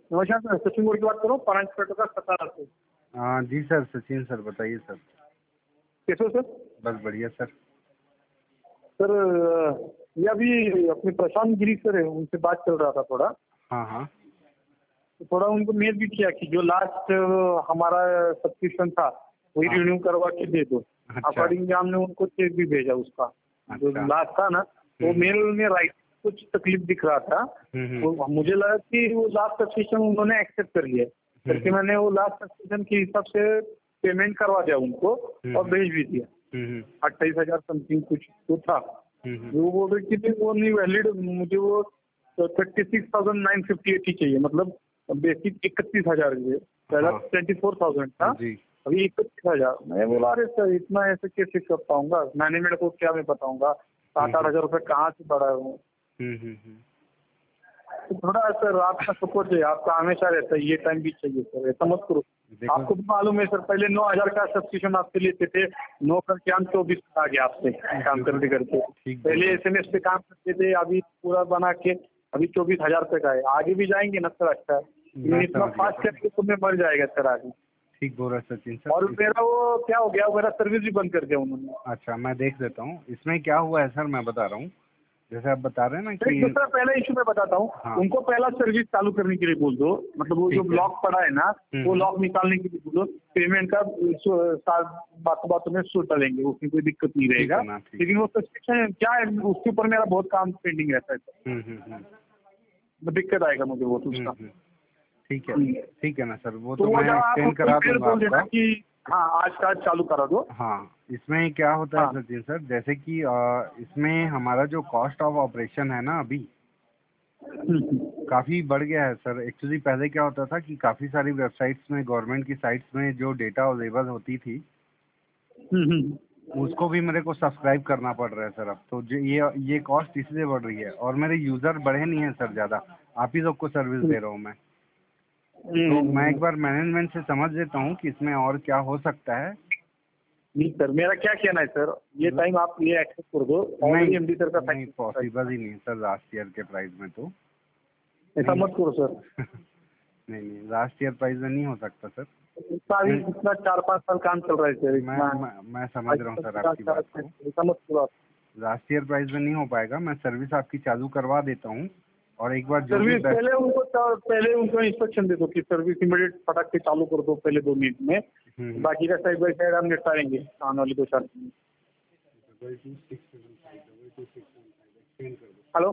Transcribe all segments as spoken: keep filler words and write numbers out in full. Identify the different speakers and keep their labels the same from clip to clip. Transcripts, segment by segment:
Speaker 1: नमस्कार सर, सचिन बोल की बात करो, पारंग का सतारा से।
Speaker 2: हाँ जी सर, सचिन सर बताइए सर।
Speaker 1: कैसे हो सर?
Speaker 2: बस बढ़िया सर।
Speaker 1: सर ये अभी अपने प्रशांत गिरी सर है, उनसे बात चल रहा था थोड़ा।
Speaker 2: हाँ हाँ।
Speaker 1: तो थोड़ा उनको मेल भी किया कि जो लास्ट हमारा सब्सक्रिप्शन था वही
Speaker 2: हाँ।
Speaker 1: रिन्यू करवा के दे दो।
Speaker 2: अच्छा।
Speaker 1: अकॉर्डिंग हमने उनको चेक भी भेजा उसका। जो
Speaker 2: अच्छा।
Speaker 1: लास्ट था ना, वो
Speaker 2: हम्म।
Speaker 1: मेल में राइट कुछ तकलीफ दिख रहा था।
Speaker 2: हम्म हम्म,
Speaker 1: तो मुझे लगा कि वो लास्ट सब्सक्रिप्शन उन्होंने एक्सेप्ट कर लिया, करके
Speaker 2: हम्म,
Speaker 1: मैंने वो लास्ट सब्सक्रिप्शन के हिसाब से पेमेंट करवा दिया उनको
Speaker 2: हम्म,
Speaker 1: और भेज भी दिया।
Speaker 2: हम्म,
Speaker 1: अट्ठाईस हजार समथिंग कुछ तो था।
Speaker 2: हम्म, हम्म,
Speaker 1: वो बोल रहे कि वो नहीं वैलिड, मुझे वो thirty six thousand nine fifty eight ही चाहिए, मतलब बेसिक इकतीस हजार पहला
Speaker 2: हाँ
Speaker 1: ट्वेंटी फोर थाउजेंड था,
Speaker 2: जी।
Speaker 1: अभी इकतीस हजार। मैं बोला अरे सर इतना ऐसे कैसे कर पाऊंगा, मैनेजमेंट को क्या मैं बताऊंगा, सात आठ
Speaker 2: हम्म
Speaker 1: हजार रुपये कहाँ से बढ़ा हूँ।
Speaker 2: हम्म हम्म हम्म।
Speaker 1: तो थोड़ा सर आपका सपोर्ट चाहिए, आपका हमेशा रहता है, ये टाइम भी चाहिए सर, ऐसा मत करो।
Speaker 2: देखो
Speaker 1: आपको भी मालूम है सर, पहले नौ हजार का सब्सक्रिप्शन आपसे लेते थे, नौ करके हम चौबीस आ गया आपसे काम करते करते।
Speaker 2: ठीक
Speaker 1: पहले
Speaker 2: बोल
Speaker 1: एस एम एस पे काम करते थे, अभी पूरा बना के अभी चौबीस हजार तक आए, आगे भी जाएंगे ना सर। अच्छा
Speaker 2: मैं
Speaker 1: लेकिन इतना
Speaker 2: समझ गया
Speaker 1: फास्ट
Speaker 2: सर।
Speaker 1: करके तो मैं मर जाएगा सर आगे।
Speaker 2: ठीक बोल रहा है सचिन
Speaker 1: और
Speaker 2: सर। इस,
Speaker 1: मेरा वो क्या हो गया, मेरा सर्विस भी बंद कर दिया उन्होंने।
Speaker 2: अच्छा मैं देख देता हूँ इसमें क्या हुआ है सर, मैं बता रहा हूँ। जैसे आप बता रहे हैं ना
Speaker 1: एक
Speaker 2: कि
Speaker 1: दूसरा पहला इशू मैं बताता हूँ।
Speaker 2: हाँ।
Speaker 1: उनको पहला सर्विस चालू करने के लिए बोल दो, मतलब वो जो
Speaker 2: ठीक है।
Speaker 1: लॉक पड़ा है ना, वो
Speaker 2: हम्म
Speaker 1: लॉक निकालने के लिए बोलो। पेमेंट का सु- साथ बातों बातों में सुलझा लेंगे, उसमें कोई दिक्कत नहीं
Speaker 2: ठीक
Speaker 1: रहेगा।
Speaker 2: है ना। ठीक।
Speaker 1: लेकिन वो सब्सक्रिप्शन क्या है, उसके ऊपर मेरा बहुत काम पेंडिंग रहता है,
Speaker 2: हम्म हम्म हम्म
Speaker 1: तो दिक्कत आएगा मुझे वो तो
Speaker 2: हम्म
Speaker 1: उसका।
Speaker 2: हम्म, ठीक है।
Speaker 1: हम्म।
Speaker 2: ठीक है ना सर, वो
Speaker 1: तो
Speaker 2: तो
Speaker 1: वो
Speaker 2: मैं
Speaker 1: जब आप
Speaker 2: एक्सटेंड
Speaker 1: कोई
Speaker 2: करा
Speaker 1: फिर
Speaker 2: दूंगा
Speaker 1: बोल देना
Speaker 2: आपका।
Speaker 1: कि हाँ आज का आज चालू करा दो।
Speaker 2: हाँ, इसमें क्या होता है
Speaker 1: हाँ।
Speaker 2: सचिन सर, जैसे कि अ, इसमें हमारा जो कॉस्ट ऑफ ऑपरेशन है ना अभी
Speaker 1: हम्म,
Speaker 2: काफ़ी बढ़ गया है सर। एक्चुअली पहले क्या होता था कि काफ़ी सारी वेबसाइट्स में, गवर्नमेंट की साइट्स में जो डेटा अवेलेबल होती थी
Speaker 1: हम्म, हम्म।
Speaker 2: उसको भी मेरे को सब्सक्राइब करना पड़ रहा है सर अब तो। जो ये ये कॉस्ट इसलिए बढ़ रही है, और मेरे यूज़र बढ़े नहीं है सर ज़्यादा। आप ही लोग को सर्विस
Speaker 1: हम्म,
Speaker 2: दे रहा हूँ मैं। तो
Speaker 1: हम्म,
Speaker 2: मैं
Speaker 1: हम्म।
Speaker 2: एक बार मैनेजमेंट से समझ लेता हूँ कि इसमें और क्या हो सकता है।
Speaker 1: नहीं सर, मेरा क्या कहना है सर, ये टाइम आप ये एक्सेप्ट कर दो,
Speaker 2: नहीं
Speaker 1: ऑलरेडी एमडी सर का
Speaker 2: नहीं,
Speaker 1: फैक्ट्री।
Speaker 2: पॉसिबल ही नहीं सर लास्ट ईयर के प्राइस में तो।
Speaker 1: ऐसा
Speaker 2: नहीं
Speaker 1: मत करो सर।
Speaker 2: नहीं नहीं, लास्ट ईयर प्राइस में नहीं हो सकता सर।
Speaker 1: इतना अभी
Speaker 2: मैं
Speaker 1: इतना चार पाँच साल काम चल रहा है सर,
Speaker 2: मैं
Speaker 1: इतना
Speaker 2: मैं, मैं समझ
Speaker 1: आज
Speaker 2: रहा हूँ
Speaker 1: तक
Speaker 2: सर
Speaker 1: पचास
Speaker 2: आपकी
Speaker 1: साल
Speaker 2: बात
Speaker 1: से,
Speaker 2: को।
Speaker 1: ऐसा मत करो आप।
Speaker 2: लास्ट ईयर प्राइस में नहीं हो पाएगा। मैं सर्विस आपकी चालू करवा देता हूँ, और एक बार जो भी
Speaker 1: सर्विस
Speaker 2: बेस्ट।
Speaker 1: पहले उनको पहले उनको इंस्ट्रक्शन दे दो कि सर्विस इमीडिएट फटाक से चालू कर दो पहले दो मिनट में।
Speaker 2: हम्म
Speaker 1: बाकी का साइड बाई साइड हम निपटाएंगे आने वाली दो चार दिन। हेलो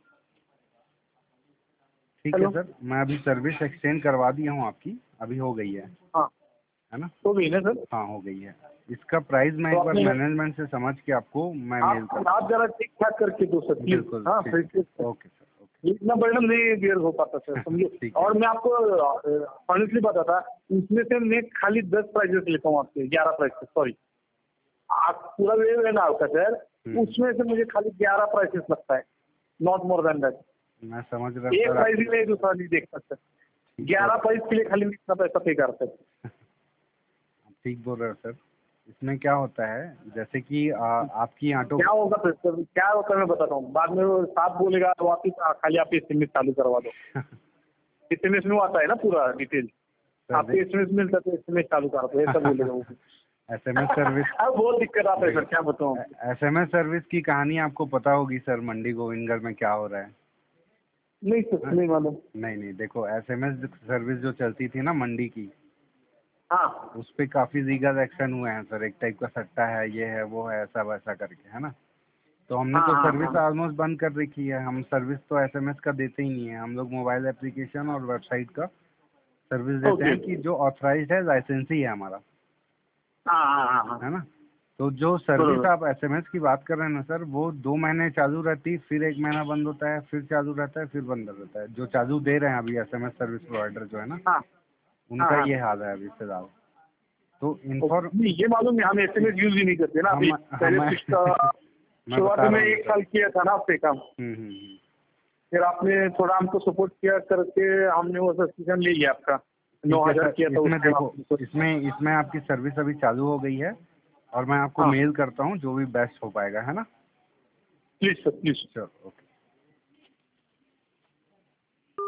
Speaker 2: ठीक है
Speaker 1: हेलो।
Speaker 2: सर, मैं अभी सर्विस एक्सटेंड करवा दिया हूँ आपकी, अभी हो गई है
Speaker 1: हाँ
Speaker 2: है ना।
Speaker 1: तो भी ना सर।
Speaker 2: हाँ हो गई है। इसका प्राइस मैं
Speaker 1: तो
Speaker 2: एक बार
Speaker 1: अपने
Speaker 2: मैनेजमेंट से समझ के आपको मैं मेल
Speaker 1: आप
Speaker 2: करता
Speaker 1: आप जरा ठीक ठाक करके दो सर
Speaker 2: हूँ।
Speaker 1: प्लीज।
Speaker 2: बिल्कुल
Speaker 1: हाँ
Speaker 2: ठीक
Speaker 1: फिर
Speaker 2: ठीक।
Speaker 1: से
Speaker 2: ओके सर, ओके।
Speaker 1: इतना बर्डन नहीं बेयर हो पाता सर, समझे।
Speaker 2: ठीक है।
Speaker 1: और मैं आपको ऑनेस्टली बताता, इसमें से मैं खाली दस प्राइजेस लेता हूँ आपसे, ग्यारह प्राइसेस, सॉरी। आप पूरा वेव है ना आपका सर,
Speaker 2: हम्म,
Speaker 1: उसमें से मुझे खाली ग्यारह प्राइसेस लगता है, नॉट मोर देन दैट।
Speaker 2: मैं समझ रहा
Speaker 1: एक
Speaker 2: सर
Speaker 1: प्राइस
Speaker 2: आपकी।
Speaker 1: भी मैं दूसरा नहीं देख सकता।
Speaker 2: ठीक बोल
Speaker 1: ग्यारह
Speaker 2: रहे
Speaker 1: प्राइस के लिए खाली मैं इतना पैसा पे कर सकता।
Speaker 2: ठीक बोल रहे हो सर। इसमें क्या होता है, जैसे कि आ, आपकी ऑटो।
Speaker 1: क्या होगा फिर सर, क्या होता है मैं बताता हूँ, बाद में वो साहब बोलेगा वापिस खाली आप एस एम एस चालू करवा दो। एस एम एस में आता है ना पूरा डिटेल, आपको एस एम एस मिलता है तो एस एम एस चालू करा दो, ऐसा बोलेगा वो।
Speaker 2: S M S service.
Speaker 1: अब बहुत दिक्कत आता है सर, क्या बताऊँ।
Speaker 2: एस एम एस सर्विस की कहानी आपको पता होगी सर, मंडी गोविंदगढ़ में क्या हो रहा है।
Speaker 1: नहीं सर
Speaker 2: हाँ?
Speaker 1: नहीं मालूम।
Speaker 2: नहीं नहीं, देखो एस एम एस सर्विस जो चलती थी ना मंडी की,
Speaker 1: हाँ
Speaker 2: उस पे काफ़ी लीगल एक्शन हुए हैं सर। एक टाइप का सट्टा है, ये है वो है, ऐसा वैसा करके, है ना। तो हमने
Speaker 1: हाँ
Speaker 2: तो
Speaker 1: हाँ
Speaker 2: सर्विस
Speaker 1: हाँ।
Speaker 2: ऑलमोस्ट बंद कर रखी है। हम सर्विस तो एस एम एस का देते ही नहीं है। हम लोग मोबाइल एप्लीकेशन और वेबसाइट का सर्विस देते
Speaker 1: ओके।
Speaker 2: हैं कि जो ऑथराइज्ड है, लाइसेंस ही है हमारा,
Speaker 1: हाँ हाँ हाँ हाँ।
Speaker 2: है ना। तो जो सर्विस
Speaker 1: बरोबर।
Speaker 2: आप एस एम एस की बात कर रहे हैं ना सर, वो दो महीने चालू रहती, फिर एक महीना बंद होता है, फिर चालू रहता है, फिर बंद रहता है। जो चालू दे रहे हैं अभी S M S service provider जो है ना,
Speaker 1: हाँ हाँ
Speaker 2: उनका
Speaker 1: हाँ।
Speaker 2: ये हाल है अभी फिलहाल। तो
Speaker 1: ओके।
Speaker 2: इन्फॉर्म
Speaker 1: नहीं ये मालूम है, हम एस एम एस यूज ही नहीं करते ना अभी।
Speaker 2: हम
Speaker 1: पहले
Speaker 2: हम
Speaker 1: कुछ
Speaker 2: मैं
Speaker 1: शुरुआत
Speaker 2: बता
Speaker 1: में
Speaker 2: रहा हूँ ना
Speaker 1: एक
Speaker 2: सर।
Speaker 1: साल किया था ना आपसे काम,
Speaker 2: हम्म हम्म हम्म।
Speaker 1: फिर आपने थोड़ा हमको सपोर्ट किया करके हमने वो सब्सक्रिप्शन ले लिया आपका। नौ
Speaker 2: ठीक है
Speaker 1: हजार
Speaker 2: सर,
Speaker 1: किया था उस
Speaker 2: इसमें
Speaker 1: टाइम
Speaker 2: देखो,
Speaker 1: आपने।
Speaker 2: इसमें इसमें आपकी सर्विस अभी चालू हो गई है, और मैं आपको
Speaker 1: हाँ
Speaker 2: मेल करता हूँ जो भी बेस्ट हो पाएगा, है ना।
Speaker 1: Please sir please.
Speaker 2: चलो ओके।